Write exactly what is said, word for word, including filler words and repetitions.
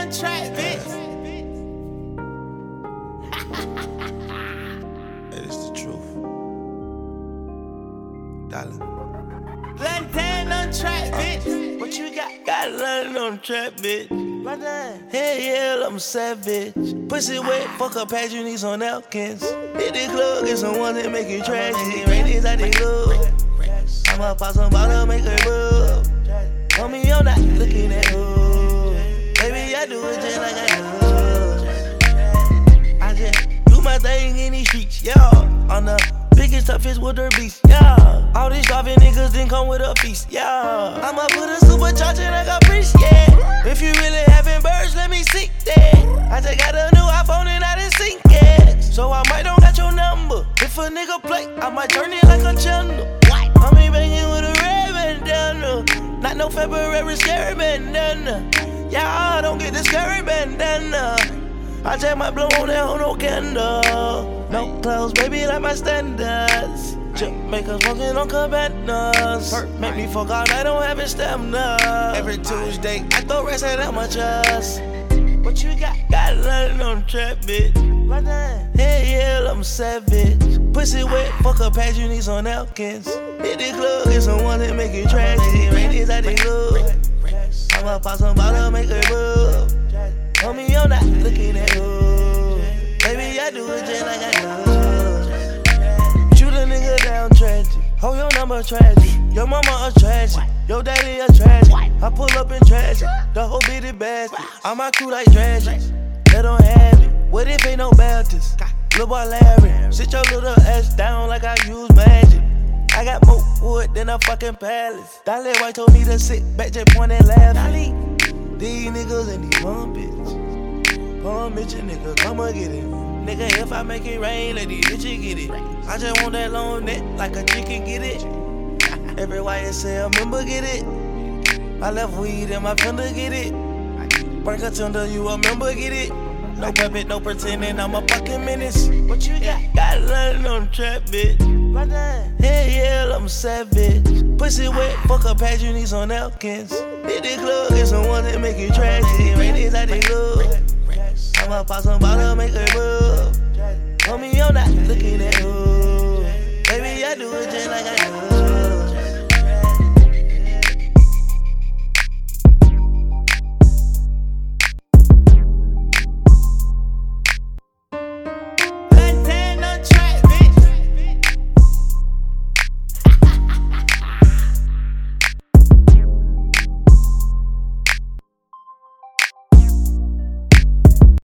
on track, bitch. That is the truth. Darling. Plantain on track, bitch. What you got? Got London on the trap, bitch. London. Hey, yeah, I'm savage. Pussy wet, fuck up patch, you need some napkins. Hit the club, get some ones that make you trashy. Rain is out the club. I'ma pop some bottle, make her bub. Homie, I'm not looking at you. Baby, I do it just like I do. I just do my thing in these streets, yeah. On the biggest toughest with her beast, yeah. All these starving niggas didn't come with a feast, yeah. I'ma put a supercharger like a priest, yeah. If you really having birds, let me see that. I just got a new iPhone and I didn't sync it. So I might don't got your number. If a nigga play, I might turn it like a channel. I'm be banging with a red bandana. Not no February scary bandana. Y'all don't get the scary bandana. I just might blow on that on no candle. No clothes, baby, like my standards. Jamaica's walking on cabanas. Make me fuck all night, don't have stamina. Every Tuesday, I throw rest at my chest. What you got? Got London on the trap, bitch. London. Hey, yeah, I'm savage. Pussy wet, fuck up patch, you need some napkins. Hit the club, get some ones that make you trashy. Rain is out the club. I'ma pop some bottle, make her bub. Homie, I'm not looking at you. Baby, I do it just like I do. Shoot a nigga down tragic. Hold your number tragic. Your mama a tragic. Your daddy a tragic. I pull up in tragic. The whole bitty basket. I'm my crew like tragic. They don't have it. What if ain't no Baptist? Lil' boy Larry. Sit your little ass down like I use magic. I got more wood than a fucking palace. Dolly White told me to sit back, just point and laugh. These niggas and these bum bitches. Bum bitch, nigga, come and get it. Nigga, if I make it rain, let these bitches get it. I just want that long neck like a chicken, get it. Every Y S L member get it. I left weed in my fender, get it. Break a tender, you a member, get it. No puppet, no pretending, I'm a fucking menace. What you got? Got London on the trap, bitch. London. Hey, yeah, I'm savage. Pussy wet, fuck up patch, you need some napkins. Hit the club, get some ones that make you trashy. Rain is out the club. I'ma pop some bottle, make her bub. Homie, I'm not looking